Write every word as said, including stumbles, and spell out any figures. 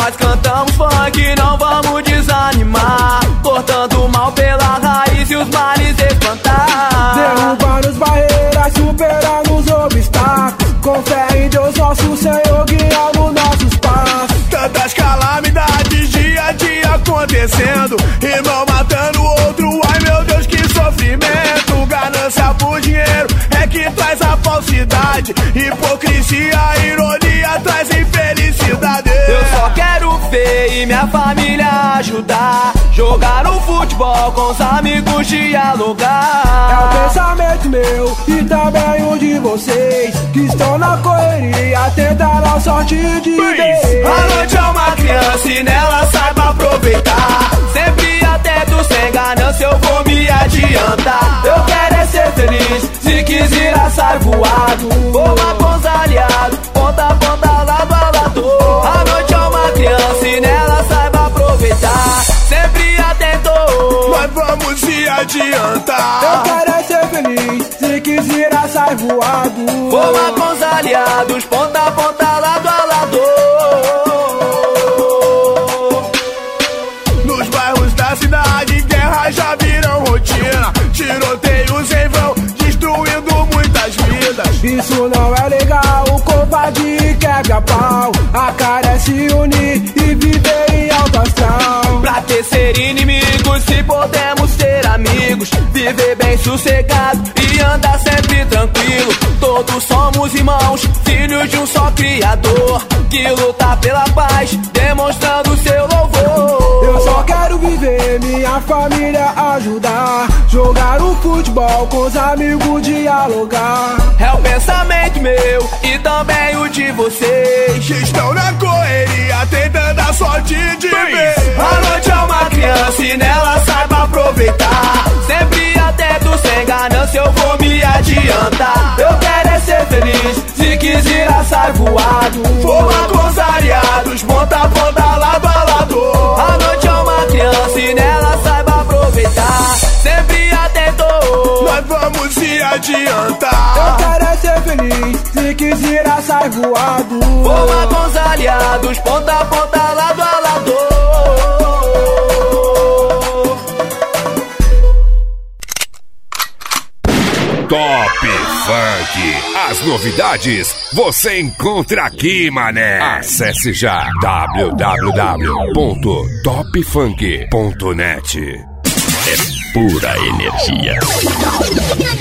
Nós cantamos funk, não vamos desanimar, cortando mal pela raiz e os males espantar. Derrubando as barreiras, superando os obstáculos, com fé em Deus, nosso Senhor, guiando nossos passos. Tantas calamidades dia a dia acontecendo, irmão matando o outro, ai meu Deus, que sofrimento. Ganância por dinheiro é que traz a falsidade, hipocrisia, ironia traz infelicidade. Eu só quero ver e minha família ajudar, jogar um futebol com os amigos, dialogar. É o pensamento meu e também o de vocês, que estão na correria, tentando a sorte de Deus. A noite é uma criança e nela saiba aproveitar, sempre atento, sem ganância eu vou me adiantar. Eu quero é ser feliz, se quiser sai voado, voa com os aliados, ponta a ponta, lado a lado. A noite é uma criança e nela saiba aproveitar, sempre atento, nós vamos se adiantar. Eu quero é ser feliz, se quiser sai voado, voa com os aliados, ponta a ponta, lado a lado. Nos bairros da cidade, guerras já viram rotina, tiroteios em vão, destruindo muitas vidas. Isso não é legal, o covarde quebra pau, a cara é se unir e viver em alto astral. Pra ter ser inimigos, se podemos ser amigos, viver bem sossegado e andar sempre tranquilo. Todos somos irmãos, filhos de um só Criador, que luta pela paz, demonstrando seu louvor. Eu só quero viver, minha família ajudar, jogar um futebol com os amigos, dialogar. É o pensamento meu e também o de vocês, que estão na correria, tentando a sorte de ver. A noite é uma criança e nela saiba aproveitar, sempre atento, sem ganância eu vou me adiantar. Eu quero é ser feliz, se quiser sai voado, voa com os aliados, ponta a ponta, lado a lado. A noite é uma criança e nela saiba aproveitar, sempre atento, nós vamos se adiantar. Eu quero é ser feliz, se quiser sai voado, voa com os aliados, ponta a ponta, lado a lado. Top Funk. As novidades você encontra aqui, mané. Acesse já w w w ponto top funk ponto net. É pura energia.